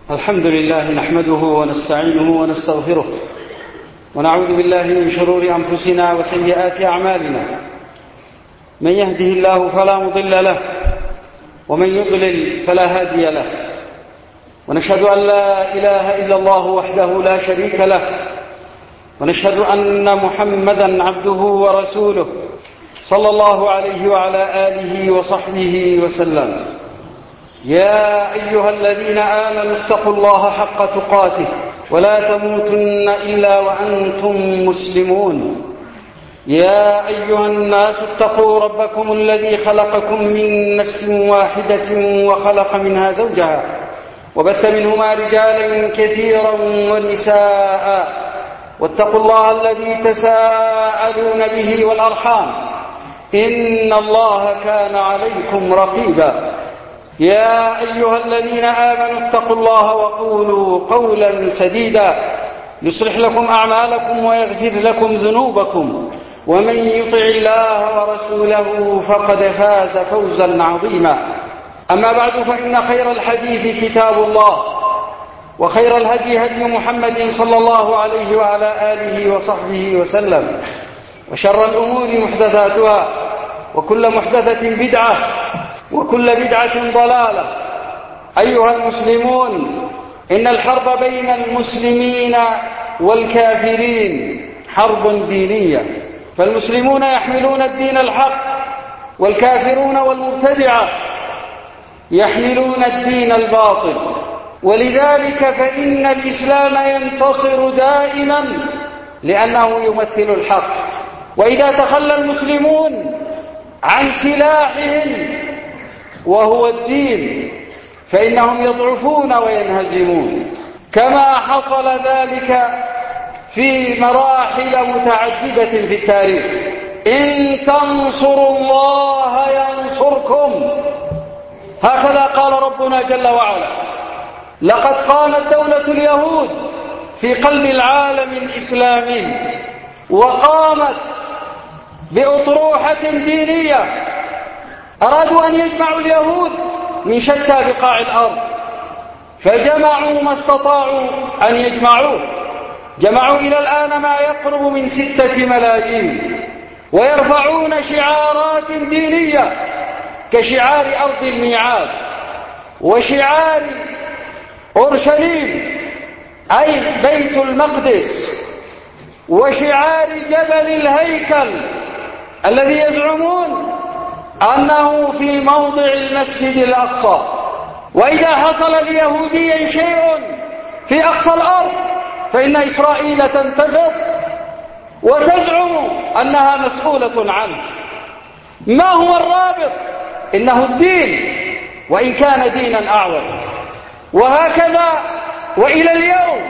الحمد لله نحمده ونستعينه ونستغفره ونعوذ بالله من شرور أنفسنا وسيئات أعمالنا. من يهده الله فلا مضل له ومن يضلل فلا هادي له، ونشهد أن لا إله إلا الله وحده لا شريك له، ونشهد أن محمدا عبده ورسوله صلى الله عليه وعلى آله وصحبه وسلم. يا أيها الذين آمنوا اتقوا الله حق تقاته ولا تموتن إلا وأنتم مسلمون. يا أيها الناس اتقوا ربكم الذي خلقكم من نفس واحدة وخلق منها زوجها وبث منهما رجالا كثيرا ونساء، واتقوا الله الذي تساءلون به والأرحام إن الله كان عليكم رقيبا. يا أيها الذين آمنوا اتقوا الله وقولوا قولا سديدا يصلح لكم أعمالكم ويغفر لكم ذنوبكم، ومن يطع الله ورسوله فقد فاز فوزا عظيما. أما بعد، فإن خير الحديث كتاب الله، وخير الهدي هدي محمد صلى الله عليه وعلى آله وصحبه وسلم، وشر الأمور محدثاتها، وكل محدثة بدعة، وكل بدعة ضلالة. أيها المسلمون، إن الحرب بين المسلمين والكافرين حرب دينية، فالمسلمون يحملون الدين الحق، والكافرون والمبتدعة يحملون الدين الباطل. ولذلك فإن الإسلام ينتصر دائما لأنه يمثل الحق، وإذا تخلى المسلمون عن سلاحهم وهو الدين فإنهم يضعفون وينهزمون، كما حصل ذلك في مراحل متعددة في التاريخ. إن تنصروا الله ينصركم، هكذا قال ربنا جل وعلا. لقد قامت دولة اليهود في قلب العالم الإسلامي، وقامت بأطروحة دينية. أرادوا أن يجمعوا اليهود من شتى بقاع الأرض، فجمعوا ما استطاعوا أن يجمعوه. جمعوا إلى الآن ما يقرب من 6 ملايين، ويرفعون شعارات دينية كشعار أرض الميعاد، وشعار أورشليم أي بيت المقدس، وشعار جبل الهيكل الذي يزعمون أنه في موضع المسجد الأقصى. وإذا حصل ليهودي شيء في أقصى الأرض فإن إسرائيل تنتفض وتزعم أنها مسؤولة عنه. ما هو الرابط؟ إنه الدين، وإن كان دينا أعظم. وهكذا وإلى اليوم،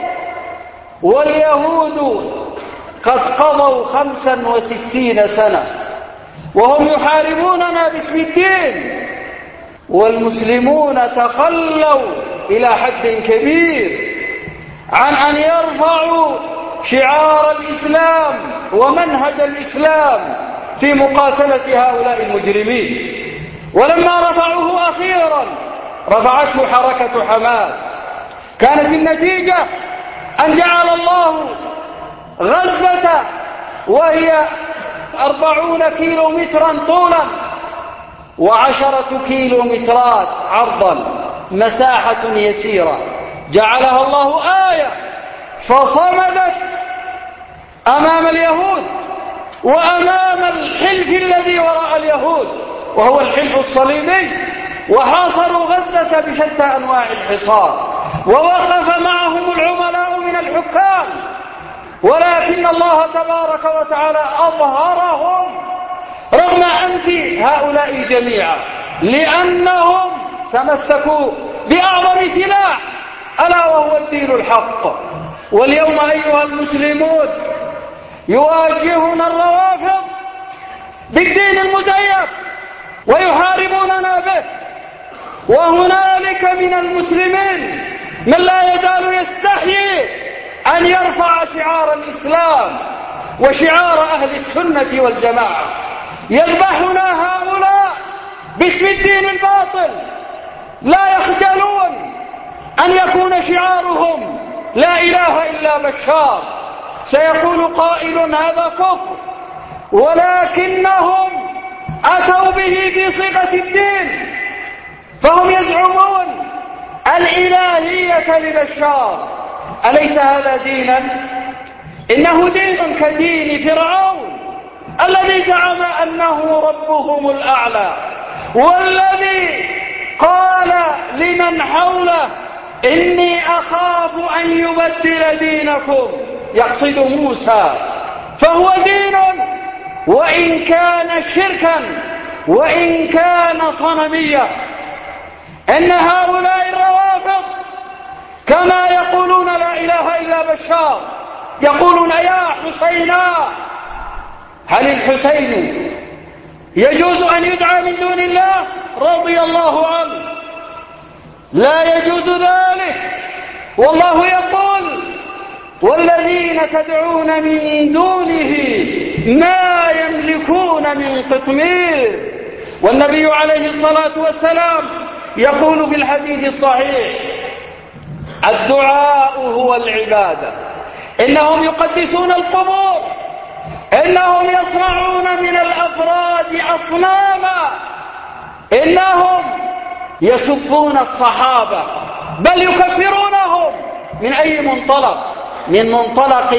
واليهود قد قضوا 65 سنة وهم يحاربوننا باسم الدين، والمسلمون تخلوا إلى حد كبير عن أن يرفعوا شعار الإسلام ومنهج الإسلام في مقاتلة هؤلاء المجرمين. ولما رفعوه أخيرا رفعته حركة حماس، كانت النتيجة أن جعل الله غزة، وهي 40 كيلومترا طولا و10 كيلومترات عرضا، مساحة يسيرة، جعلها الله آية فصمدت أمام اليهود وأمام الحلف الذي وراء اليهود وهو الحلف الصليبي، وحاصروا غزة بشتى أنواع الحصار، ووقف معهم العملاء من الحكام. ولكن الله تبارك وتعالى أظهرهم رغم أنف هؤلاء جميعا، لأنهم تمسكوا بأعظم سلاح ألا وهو الدين الحق. واليوم أيها المسلمون يواجهنا الروافض بالدين المزيف ويحاربوننا به، وهنالك من المسلمين من لا يزال يستحيي أن يرفع شعار الإسلام وشعار أهل السنة والجماعة. يذبحنا هؤلاء باسم الدين الباطل، لا يخجلون أن يكون شعارهم لا إله إلا بشار. سيقول قائل هذا كفر، ولكنهم أتوا به في صيغة الدين، فهم يزعمون الإلهية لبشار. أليس هذا دينا؟ إنه دين كدين فرعون الذي زعم أنه ربهم الأعلى، والذي قال لمن حوله إني أخاف أن يبدل دينكم، يقصد موسى. فهو دين وإن كان شركا وإن كان صنميا. إن هؤلاء الروافض كما يقولون لا إله إلا بشار يقولون يا حسينا. هل الحسين يجوز أن يدعى من دون الله رضي الله عنه؟ لا يجوز ذلك. والله يقول والذين تدعون من دونه ما يملكون من قطمير. والنبي عليه الصلاة والسلام يقول في الحديث الصحيح الدعاء هو العبادة. إنهم يقدسون القبور، إنهم يصنعون من الأفراد أصناما، إنهم يسبون الصحابة بل يكفرونهم. من أي منطلق؟ من منطلق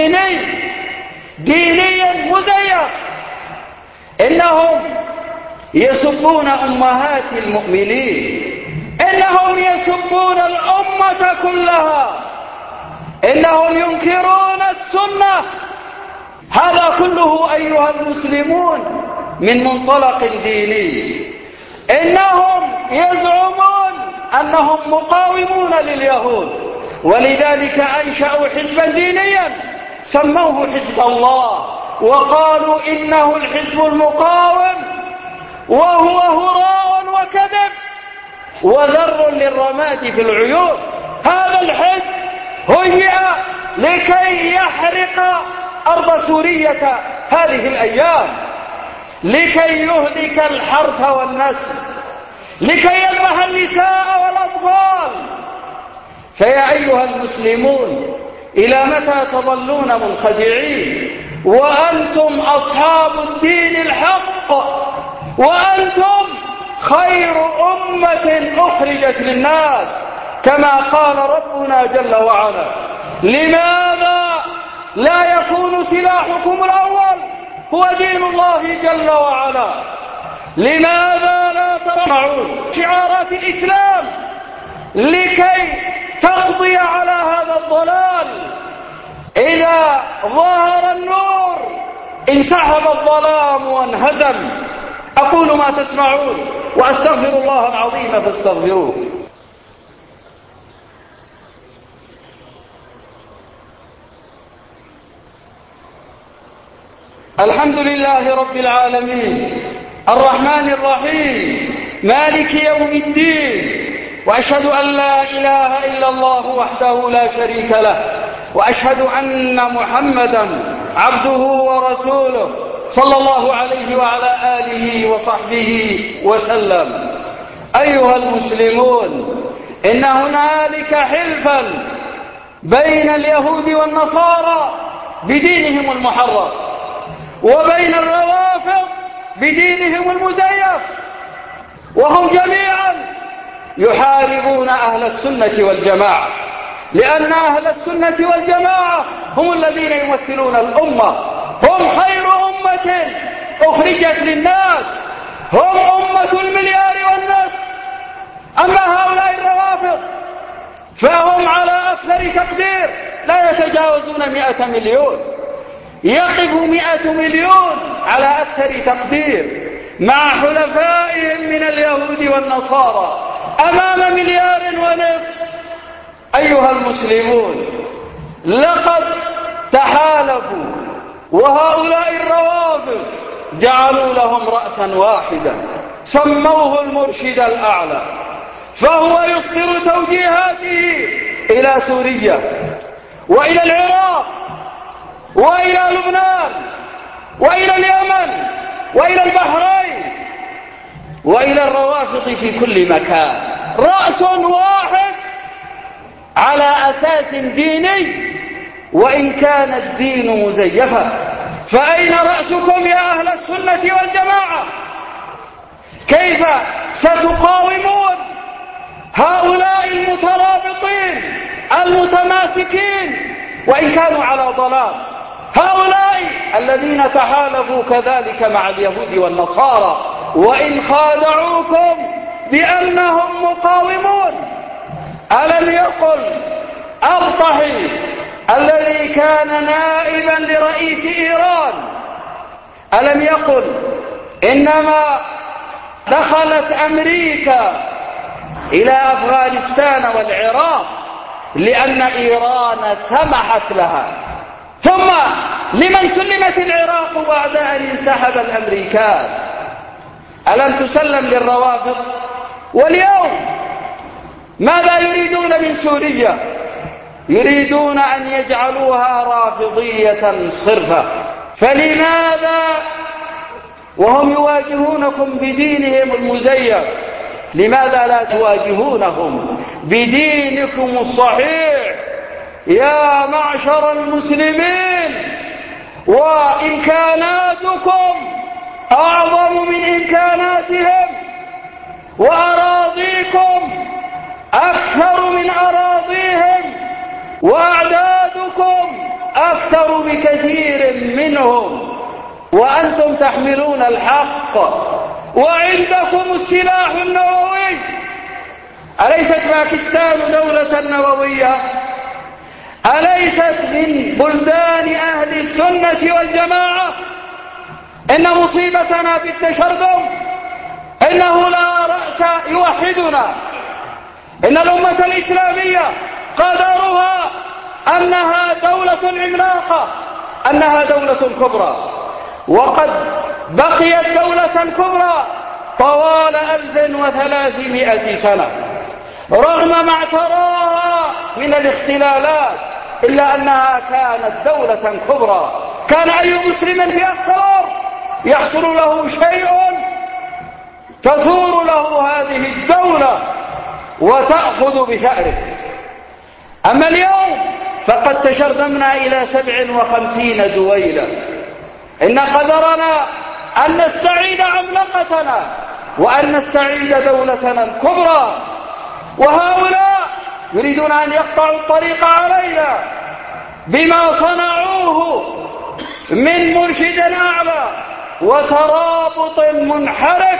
ديني مزيف. إنهم يسبون أمهات المؤمنين، إنهم يسبون الأمة كلها، إنهم ينكرون السنة. هذا كله أيها المسلمون من منطلق ديني. إنهم يزعمون أنهم مقاومون لليهود، ولذلك أنشأوا حزبا دينيا سموه حزب الله، وقالوا إنه الحزب المقاوم، وهو هراء وكذب وذر للرماد في العيون. هذا الحزب هيئ لكي يحرق أرض سورية هذه الأيام، لكي يهلك الحرث والنسل، لكي يذبح النساء والأطفال. فيا أيها المسلمون إلى متى تظلون منخدعين وأنتم أصحاب الدين الحق، وأنتم خير أمة أخرجت للناس كما قال ربنا جل وعلا؟ لماذا لا يكون سلاحكم الأول هو دين الله جل وعلا؟ لماذا لا ترفعون شعارات الإسلام لكي تقضي على هذا الضلال؟ إذا ظهر النور انسحب الظلام وانهزم. أقول ما تسمعون وأستغفر الله العظيم فاستغفروه. الحمد لله رب العالمين الرحمن الرحيم مالك يوم الدين، وأشهد أن لا إله إلا الله وحده لا شريك له، وأشهد أن محمدا عبده ورسوله صلى الله عليه وعلى آله وصحبه وسلم. أيها المسلمون، إن هنالك حلفا بين اليهود والنصارى بدينهم المحرف، وبين الروافض بدينهم المزيف، وهم جميعا يحاربون أهل السنة والجماعة، لأن أهل السنة والجماعة هم الذين يمثلون الأمة، هم خير أمة أخرجت للناس، هم أمة المليار والنصف. أما هؤلاء الروافض فهم على أكثر تقدير لا يتجاوزون 100 مليون، يقف 100 مليون على أكثر تقدير مع حلفائهم من اليهود والنصارى أمام 1.5 مليار. أيها المسلمون، لقد تحالفوا، وهؤلاء الروافض جعلوا لهم رأسا واحدا سموه المرشد الأعلى، فهو يصدر توجيهاته إلى سوريا وإلى العراق وإلى لبنان وإلى اليمن وإلى البحرين وإلى الروافض في كل مكان. رأس واحد على أساس ديني وإن كان الدين مزيفا. فأين رأسكم يا أهل السنة والجماعة؟ كيف ستقاومون هؤلاء المترابطين المتماسكين وإن كانوا على ضلال، هؤلاء الذين تحالفوا كذلك مع اليهود والنصارى وإن خادعوكم بأنهم مقاومون؟ ألم يقل الطحي الذي كان نائبا لرئيس إيران، ألم يقل إنما دخلت أمريكا إلى أفغانستان والعراق لأن إيران سمحت لها، ثم لمن سلمت العراق بعد أن انسحب الأمريكان؟ ألم تسلم للروافض؟ واليوم ماذا يريدون من سوريا؟ يريدون أن يجعلوها رافضية صرفة. فلماذا وهم يواجهونكم بدينهم المزيف لماذا لا تواجهونهم بدينكم الصحيح يا معشر المسلمين؟ وإمكاناتكم أعظم من إمكاناتهم، وأراضيكم أكثر من أراضيهم، وأعدادكم أكثر بكثير منهم، وأنتم تحملون الحق وعندكم السلاح النووي. أليست باكستان دولة نووية؟ أليست من بلدان أهل السنة والجماعة؟ إن مصيبتنا في التشرذم، إنه لا رأس يوحدنا. إن الأمة الإسلامية قدرها أنها دولة عملاقة، أنها دولة كبرى، وقد بقيت دولة كبرى طوال 1300 سنة رغم ما اعتراها من الاختلالات، إلا أنها كانت دولة كبرى. كان أي مسلم في أقصى الأرض يحصل له شيء تثور له هذه الدولة وتأخذ بثأره. أما اليوم فقد تشرذمنا إلى 57 دويلة. إن قدرنا أن نستعيد عملاقتنا وأن نستعيد دولتنا الكبرى، وهؤلاء يريدون أن يقطعوا الطريق علينا بما صنعوه من مرشد أعلى وترابط منحرف.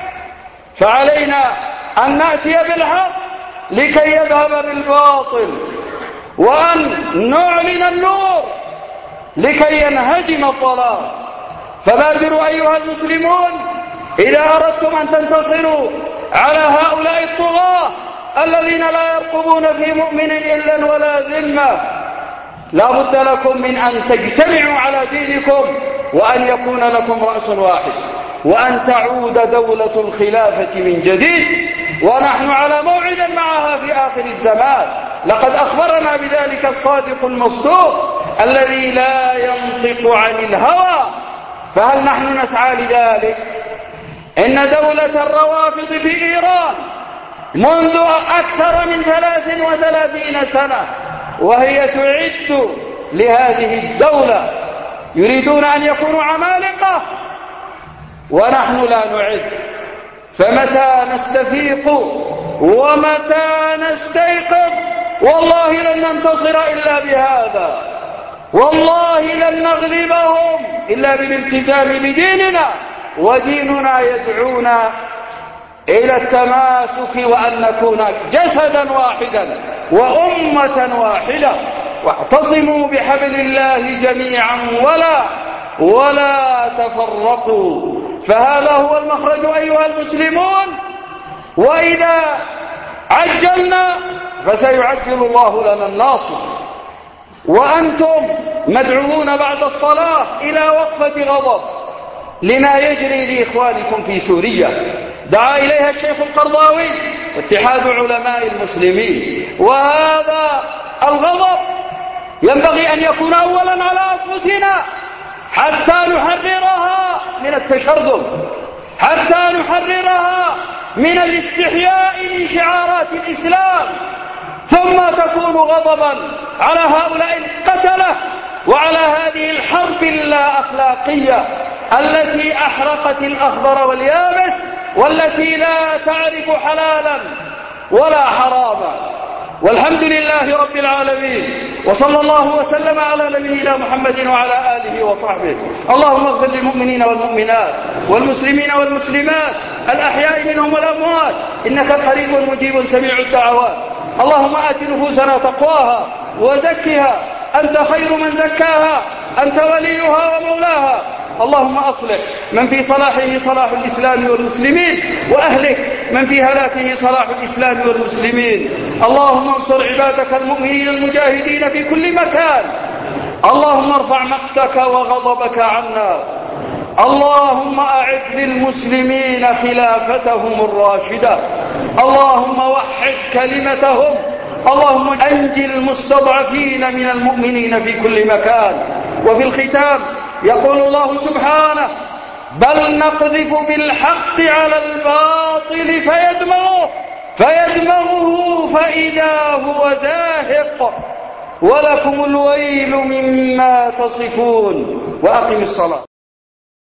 فعلينا أن نأتي بالحق لكي يذهب بالباطل، وأن نعلن النور لكي ينهزم الضلال. فبادروا أيها المسلمون إذا أردتم أن تنتصروا على هؤلاء الطغاة الذين لا يرقبون في مؤمن إلا ولا ذمة. لا بد لكم من أن تجتمعوا على دينكم، وأن يكون لكم رأس واحد، وأن تعود دولة الخلافة من جديد، ونحن على موعد معها في آخر الزمان. لقد أخبرنا بذلك الصادق المصدوق الذي لا ينطق عن الهوى. فهل نحن نسعى لذلك؟ إن دولة الروافض في إيران منذ أكثر من 33 سنة وهي تعد لهذه الدولة، يريدون أن يكونوا عمالقة ونحن لا نعد. فمتى نستفيق ومتى نستيقظ والله لن ننتصر إلا بهذا، والله لن نغلبهم إلا بالالتزام بديننا، وديننا يدعونا إلى التماسك وأن نكون جسدا واحدا وأمة واحدة. واعتصموا بحبل الله جميعا ولا تفرقوا. فهذا هو المخرج أيها المسلمون. وإذا عجلنا فسيعجل الله لنا الناصر. وأنتم مدعوون بعد الصلاة إلى وقفة غضب لما يجري لإخوانكم في سوريا، دعا إليها الشيخ القرضاوي واتحاد علماء المسلمين. وهذا الغضب ينبغي أن يكون أولا على أنفسنا حتى نحررها من التشرذم، حتى نحررها من الاستحياء من شعارات الإسلام، ثم تكون غضبا على هؤلاء القتلة وعلى هذه الحرب اللا أخلاقية التي أحرقت الأخضر واليابس والتي لا تعرف حلالا ولا حراما. والحمد لله رب العالمين، وصلى الله وسلم على نبينا محمد وعلى آله وصحبه. اللهم اغفر للمؤمنين والمؤمنات والمسلمين والمسلمات الأحياء منهم والأموات، إنك قريب مجيب سميع الدعوات. اللهم آت نفوسنا تقواها وزكها، أنت خير من زكاها، أنت وليها ومولاها. اللهم أصلح من في صلاحه صلاح الإسلام والمسلمين، وأهلك من في هلاكه صلاح الإسلام والمسلمين. اللهم انصر عبادك المؤمنين المجاهدين في كل مكان. اللهم ارفع مقتك وغضبك عنا. اللهم أعد للمسلمين خلافتهم الراشدة. اللهم وحد كلمتهم. اللهم أنجِ المستضعفين من المؤمنين في كل مكان. وفي الختام يقول الله سبحانه: بل نقذف بالحق على الباطل فيدمغه فإذا هو زاهق ولكم الويل مما تصفون. وأقم الصلاة.